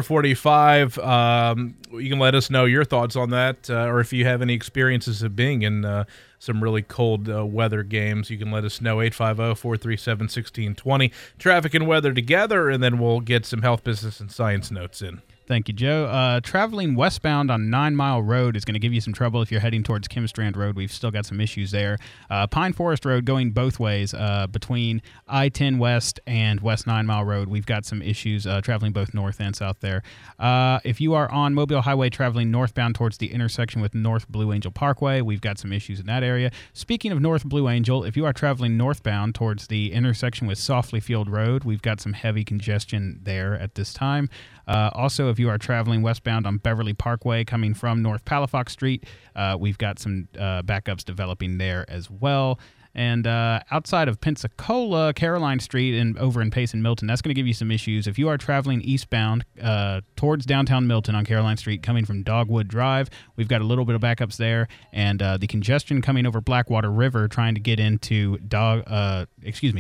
S2: 4:45. You can let us know your thoughts on that, or if you have any experiences of being in some really cold weather games, you can let us know. 850-437-1620. Traffic and weather together, and then we'll get some health, business, and science notes in.
S3: Thank you, Joe. Traveling westbound on 9 Mile Road is going to give you some trouble if you're heading towards Kim Strand Road. We've still got some issues there. Pine Forest Road going both ways between I-10 West and West 9 Mile Road. We've got some issues traveling both north and south there. If you are on Mobile Highway traveling northbound towards the intersection with North Blue Angel Parkway, we've got some issues in that area. Speaking of North Blue Angel, if you are traveling northbound towards the intersection with Softly Field Road, we've got some heavy congestion there at this time. Also, if you are traveling westbound on Beverly Parkway coming from North Palafox Street, we've got some backups developing there as well. And outside of Pensacola, Caroline Street and over in Payson Milton, that's going to give you some issues. If you are traveling eastbound towards downtown Milton on Caroline Street coming from Dogwood Drive, we've got a little bit of backups there. And the congestion coming over Blackwater River trying to get into downtown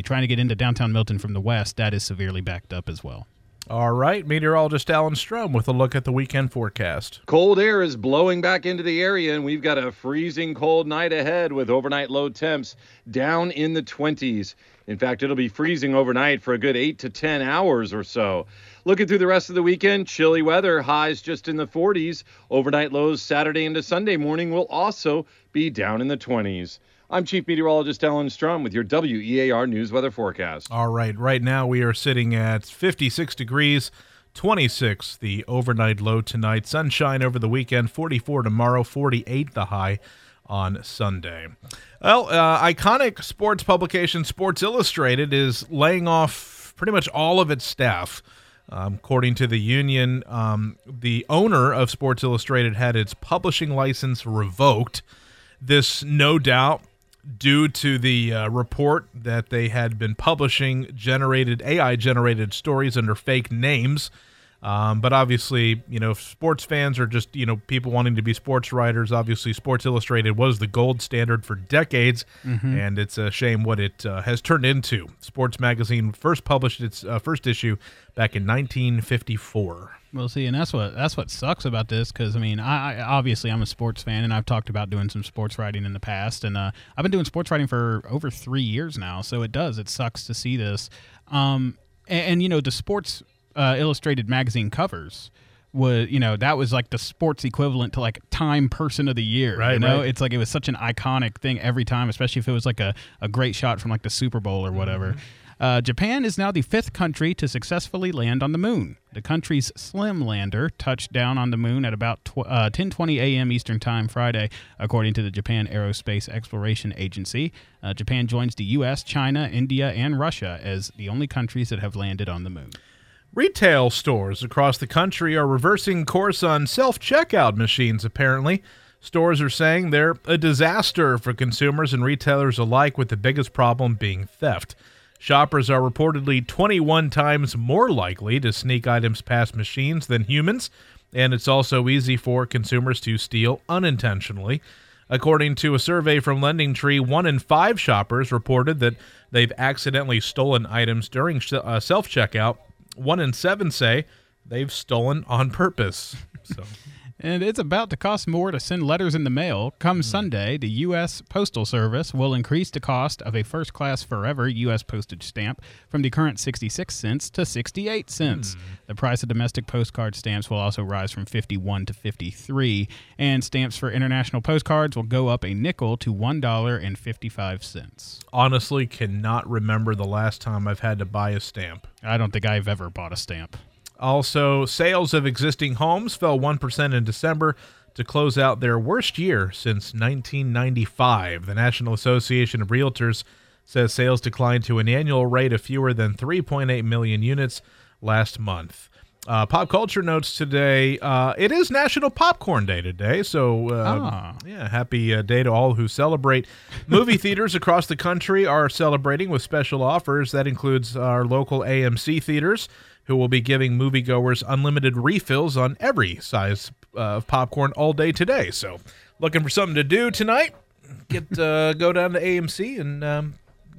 S3: Milton from the west, that is severely backed up as well.
S2: All right, meteorologist Alan Strom with a look at the weekend forecast.
S6: Cold air is blowing back into the area, and we've got a freezing cold night ahead with overnight low temps down in the 20s. In fact, it'll be freezing overnight for a good 8 to 10 hours or so. Looking through the rest of the weekend, chilly weather, highs just in the 40s. Overnight lows Saturday into Sunday morning will also be down in the 20s. I'm Chief Meteorologist Alan Strom with your WEAR News Weather Forecast.
S2: All right, right now we are sitting at 56 degrees, 26 the overnight low tonight. Sunshine over the weekend, 44 tomorrow, 48 the high on Sunday. Well, iconic sports publication Sports Illustrated is laying off pretty much all of its staff. According to the union, the owner of Sports Illustrated had its publishing license revoked. This, no doubt, due to the report that they had been publishing AI-generated stories under fake names. But obviously, if sports fans are just, people wanting to be sports writers, obviously Sports Illustrated was the gold standard for decades, and it's a shame what it has turned into. Sports Magazine first published its first issue back in 1954.
S3: Well, see, and that's what sucks about this, because I obviously I'm a sports fan, and I've talked about doing some sports writing in the past, and I've been doing sports writing for over 3 years now. So it sucks to see this, and the Sports Illustrated magazine covers was that was like the sports equivalent to like Time Person of the Year. Right. It's like it was such an iconic thing every time, especially if it was like a great shot from like the Super Bowl or whatever. Japan is now the 5th country to successfully land on the moon. The country's SLIM lander touched down on the moon at about 10:20 a.m. Eastern Time Friday, according to the Japan Aerospace Exploration Agency. Japan joins the U.S., China, India, and Russia as the only countries that have landed on the moon.
S2: Retail stores across the country are reversing course on self-checkout machines, apparently. Stores are saying they're a disaster for consumers and retailers alike, with the biggest problem being theft. Shoppers are reportedly 21 times more likely to sneak items past machines than humans, and it's also easy for consumers to steal unintentionally. According to a survey from LendingTree, 1 in 5 shoppers reported that they've accidentally stolen items during self-checkout. 1 in 7 say they've stolen on purpose. So.
S3: And it's about to cost more to send letters in the mail. Come Sunday, the U.S. Postal Service will increase the cost of a first-class forever U.S. postage stamp from the current 66 cents to 68 cents. The price of domestic postcard stamps will also rise from 51 to 53, and stamps for international postcards will go up a nickel to $1.55.
S2: Honestly, cannot remember the last time I've had to buy a stamp.
S3: I don't think I've ever bought a stamp.
S2: Also, sales of existing homes fell 1% in December to close out their worst year since 1995. The National Association of Realtors says sales declined to an annual rate of fewer than 3.8 million units last month. Pop culture notes today. It is National Popcorn Day today, so happy day to all who celebrate. Movie theaters across the country are celebrating with special offers. That includes our local AMC theaters, who will be giving moviegoers unlimited refills on every size of popcorn all day today. So, looking for something to do tonight? Go down to AMC and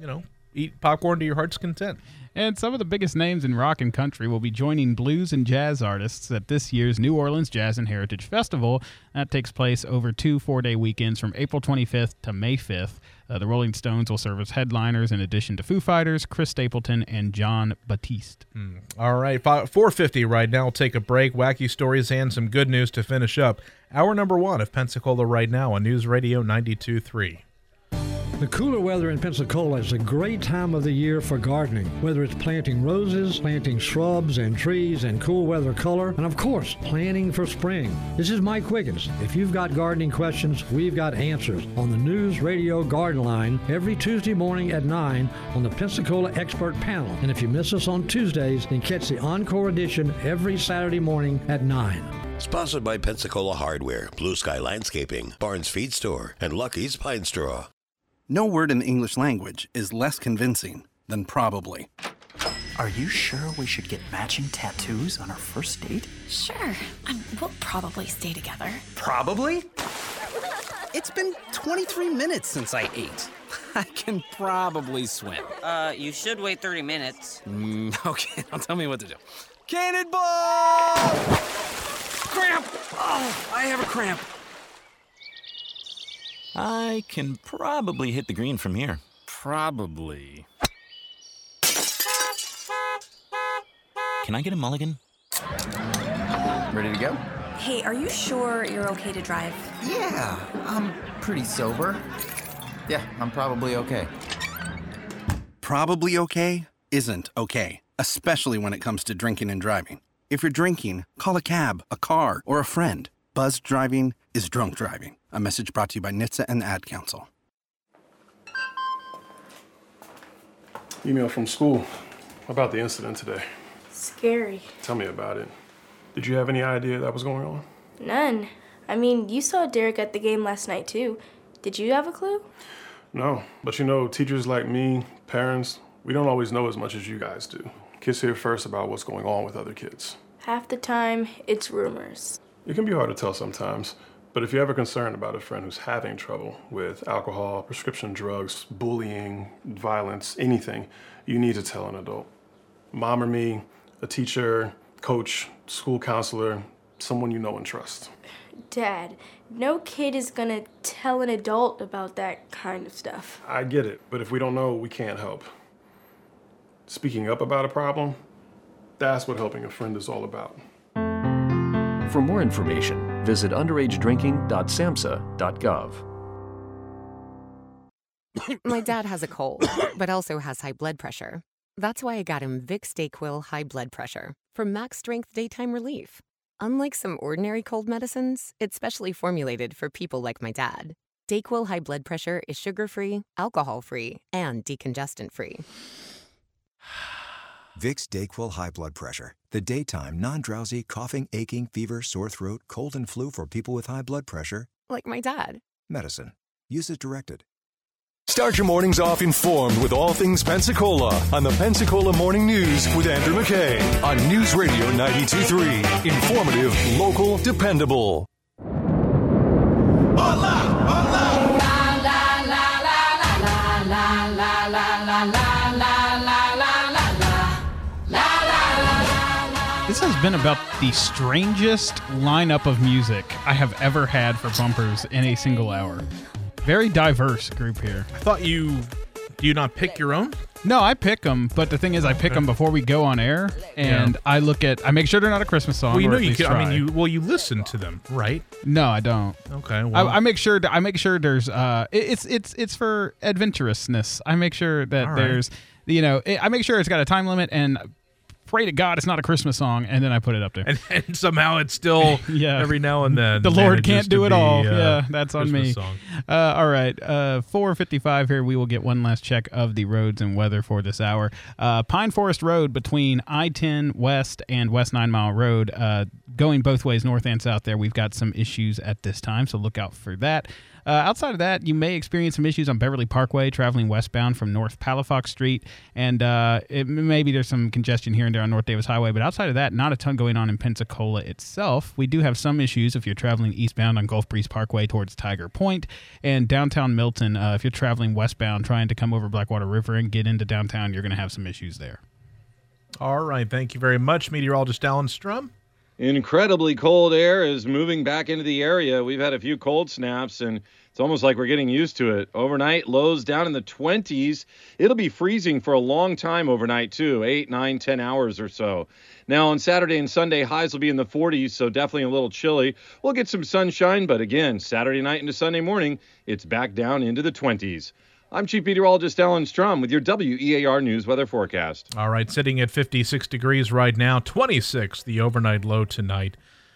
S2: eat popcorn to your heart's content.
S3: And some of the biggest names in rock and country will be joining blues and jazz artists at this year's New Orleans Jazz and Heritage Festival. That takes place over 2 4-day weekends from April 25th to May 5th. The Rolling Stones will serve as headliners in addition to Foo Fighters, Chris Stapleton, and John Batiste.
S2: All right, 4:50 right now. We'll take a break. Wacky stories and some good news to finish up. Hour number 1 of Pensacola right now on News Radio 92.3.
S9: The cooler weather in Pensacola is a great time of the year for gardening, whether it's planting roses, planting shrubs and trees and cool weather color, and of course, planning for spring. This is Mike Wiggins. If you've got gardening questions, we've got answers on the News Radio Garden Line every Tuesday morning at 9 on the Pensacola Expert Panel. And if you miss us on Tuesdays, then catch the Encore edition every Saturday morning at 9.
S10: Sponsored by Pensacola Hardware, Blue Sky Landscaping, Barnes Feed Store, and Lucky's Pine Straw.
S11: No word in the English language is less convincing than probably.
S12: Are you sure we should get matching tattoos on our first date?
S13: Sure. We'll probably stay together.
S12: Probably?
S14: It's been 23 minutes since I ate. I can probably swim.
S15: You should wait 30 minutes.
S14: Okay, now tell me what to do. Cannonball! Cramp! Oh, I have a cramp.
S17: I can probably hit the green from here.
S14: Probably.
S17: Can I get a mulligan?
S14: Ready to go?
S13: Hey, are you sure you're okay to drive?
S14: Yeah, I'm pretty sober. Yeah, I'm probably okay.
S11: Probably okay isn't okay, especially when it comes to drinking and driving. If you're drinking, call a cab, a car, or a friend. Buzzed driving is drunk driving. A message brought to you by NHTSA and the Ad Council.
S19: Email from school about the incident today.
S30: Scary.
S19: Tell me about it. Did you have any idea that was going on?
S30: None. I mean, you saw Derek at the game last night, too. Did you have a clue?
S19: No, but teachers like me, parents, we don't always know as much as you guys do. Kids hear first about what's going on with other kids.
S30: Half the time, it's rumors.
S19: It can be hard to tell sometimes, but if you're ever concerned about a friend who's having trouble with alcohol, prescription drugs, bullying, violence, anything, you need to tell an adult. Mom or me, a teacher, coach, school counselor, someone you know and trust.
S30: Dad, no kid is gonna tell an adult about that kind of stuff.
S19: I get it, but if we don't know, we can't help. Speaking up about a problem, that's what helping a friend is all about.
S28: For more information, visit underagedrinking.samhsa.gov.
S31: My dad has a cold, but also has high blood pressure.
S1: That's why I got him Vicks DayQuil High Blood Pressure for max strength daytime relief. Unlike some ordinary cold medicines, it's specially formulated for people like my dad. DayQuil High Blood Pressure is sugar-free, alcohol-free, and decongestant-free.
S4: Vicks DayQuil High Blood Pressure. The daytime, non-drowsy, coughing, aching, fever, sore throat, cold, and flu for people with high blood pressure.
S1: Like my dad.
S4: Medicine. Use as directed.
S16: Start your mornings off informed with all things Pensacola on the Pensacola Morning News with Andrew McKay on News Radio 92.3. Informative, local, dependable.
S3: This has been about the strangest lineup of music I have ever had for bumpers in a single hour. Very diverse group here.
S2: I thought do you not pick your own?
S3: No, I pick them, but the thing is I pick them before we go on air, and I make sure they're not a Christmas song.
S2: Well, you know
S3: you
S2: could. I mean, you listen to them, right?
S3: No, I don't.
S2: Okay, well.
S3: I make sure there's it's for adventurousness. I make sure that there's I make sure it's got a time limit, and pray to God it's not a Christmas song, and then I put it up there.
S2: And somehow it's still every now and then.
S3: The Lord can't do it all. That's on
S2: Christmas
S3: me.
S2: Song.
S3: All right, 4:55 here. We will get one last check of the roads and weather for this hour. Pine Forest Road between I-10 West and West 9 Mile Road, going both ways, north and south there. We've got some issues at this time, so look out for that. Outside of that, you may experience some issues on Beverly Parkway traveling westbound from North Palafox Street, and maybe there's some congestion here and there on North Davis Highway, but outside of that, not a ton going on in Pensacola itself. We do have some issues if you're traveling eastbound on Gulf Breeze Parkway towards Tiger Point, and downtown Milton, if you're traveling westbound trying to come over Blackwater River and get into downtown, you're going to have some issues there.
S2: All right, thank you very much, meteorologist Alan Strum.
S6: Incredibly cold air is moving back into the area. We've had a few cold snaps, and it's almost like we're getting used to it. Overnight, lows down in the 20s. It'll be freezing for a long time overnight, too, 8, 9, 10 hours or so. Now, on Saturday and Sunday, highs will be in the 40s, so definitely a little chilly. We'll get some sunshine, but again, Saturday night into Sunday morning, it's back down into the 20s. I'm Chief Meteorologist Alan Strum with your WEAR News weather forecast.
S2: All right, sitting at 56 degrees right now, 26 the overnight low tonight,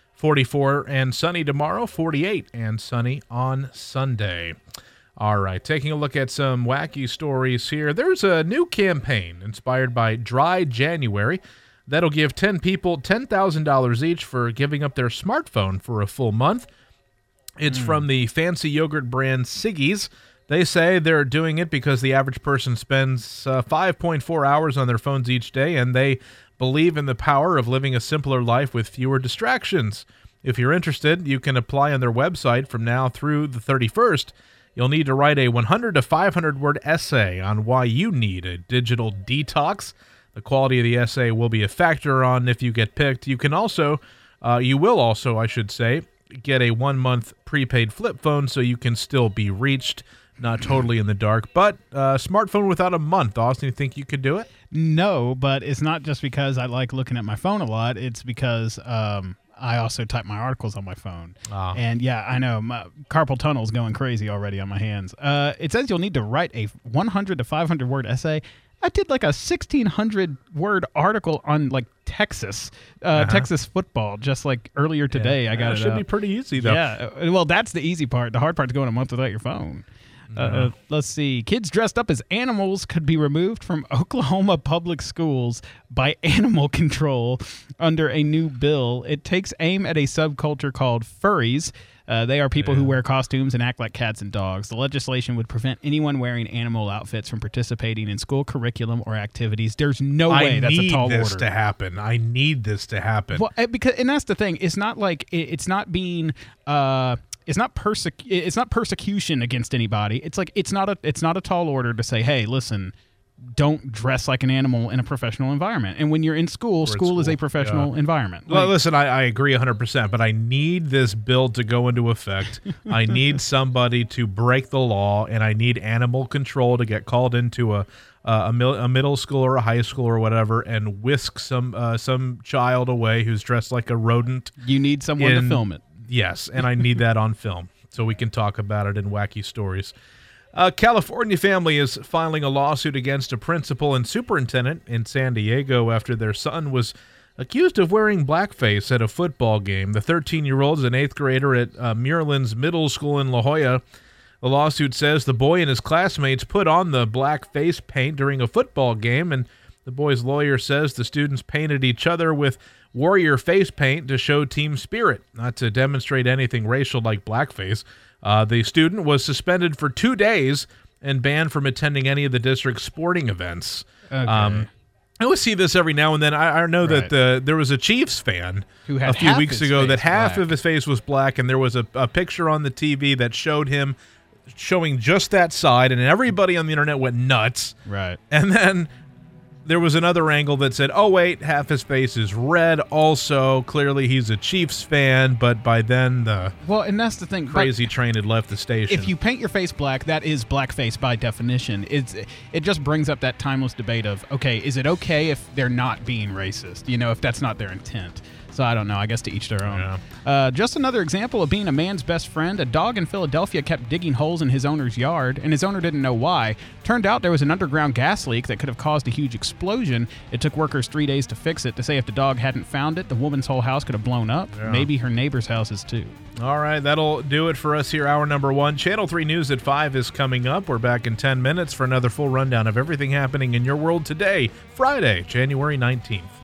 S2: 44 and sunny tomorrow, 48 and sunny on Sunday. All right, taking a look at some wacky stories here. There's a new campaign inspired by Dry January that'll give 10 people $10,000 each for giving up their smartphone for a full month. It's from the fancy yogurt brand Siggi's. They say they're doing it because the average person spends 5.4 hours on their phones each day, and they believe in the power of living a simpler life with fewer distractions. If you're interested, you can apply on their website from now through the 31st. You'll need to write a 100 to 500-word essay on why you need a digital detox. The quality of the essay will be a factor on if you get picked. You will also, I should say, get a 1-month prepaid flip phone so you can still be reached. Not totally in the dark, but smartphone without a month. Austin, you think you could do it?
S3: No, but it's not just because I like looking at my phone a lot. It's because I also type my articles on my phone.
S2: Oh.
S3: And yeah, I know, my carpal tunnel's going crazy already on my hands. It says you'll need to write a 100 to 500-word essay. I did like a 1,600-word article on like Texas football just like earlier today. I got it.
S2: Should be pretty easy though.
S3: Yeah, well, that's the easy part. The hard part is going a month without your phone. Let's see. Kids dressed up as animals could be removed from Oklahoma public schools by animal control under a new bill. It takes aim at a subculture called furries. They are people who wear costumes and act like cats and dogs. The legislation would prevent anyone wearing animal outfits from participating in school curriculum or activities. There's no way that's a tall order.
S2: I need this to happen. I need this to happen.
S3: Well, and that's the thing. It's not like it's not being. It's not persecution against anybody. It's like it's not a tall order to say, hey, listen, don't dress like an animal in a professional environment. And when you're in school, school is a professional environment.
S2: Well, listen, I agree 100%, but I need this bill to go into effect. I need somebody to break the law, and I need animal control to get called into a middle school or a high school or whatever and whisk some child away who's dressed like a rodent.
S3: You need someone to film it.
S2: Yes, and I need that on film so we can talk about it in wacky stories. A California family is filing a lawsuit against a principal and superintendent in San Diego after their son was accused of wearing blackface at a football game. The 13-year-old is an 8th grader at Muirlands Middle School in La Jolla. The lawsuit says the boy and his classmates put on the black face paint during a football game, and the boy's lawyer says the students painted each other with warrior face paint to show team spirit, not to demonstrate anything racial like blackface. The student was suspended for 2 days and banned from attending any of the district's sporting events.
S3: Okay.
S2: I always see this every now and then. I know
S3: Right.
S2: that there was a Chiefs fan
S3: Who had
S2: a few
S3: half
S2: weeks
S3: his
S2: ago
S3: face
S2: that half
S3: black.
S2: of his face was black, and there was a picture on the TV that showed him showing just that side, and everybody on the internet went nuts.
S3: Right.
S2: And then there was another angle that said, oh, wait, half his face is red also. Clearly he's a Chiefs fan, but by then the
S3: Well, and that's the thing. but
S2: crazy train had left the station.
S3: If you paint your face black, that is blackface by definition. It just brings up that timeless debate of, okay, is it okay if they're not being racist? You know, if that's not their intent. So I don't know. I guess to each their own. Just another example of being a man's best friend. A dog in Philadelphia kept digging holes in his owner's yard, and his owner didn't know why. Turned out there was an underground gas leak that could have caused a huge explosion. It took workers 3 days to fix it. To say if the dog hadn't found it, the woman's whole house could have blown up.
S2: Yeah.
S3: Maybe her neighbor's houses too.
S2: All right, that'll do it for us here. Hour number 1. Channel 3 News at 5 is coming up. We're back in 10 minutes for another full rundown of everything happening in your world today, Friday, January 19th.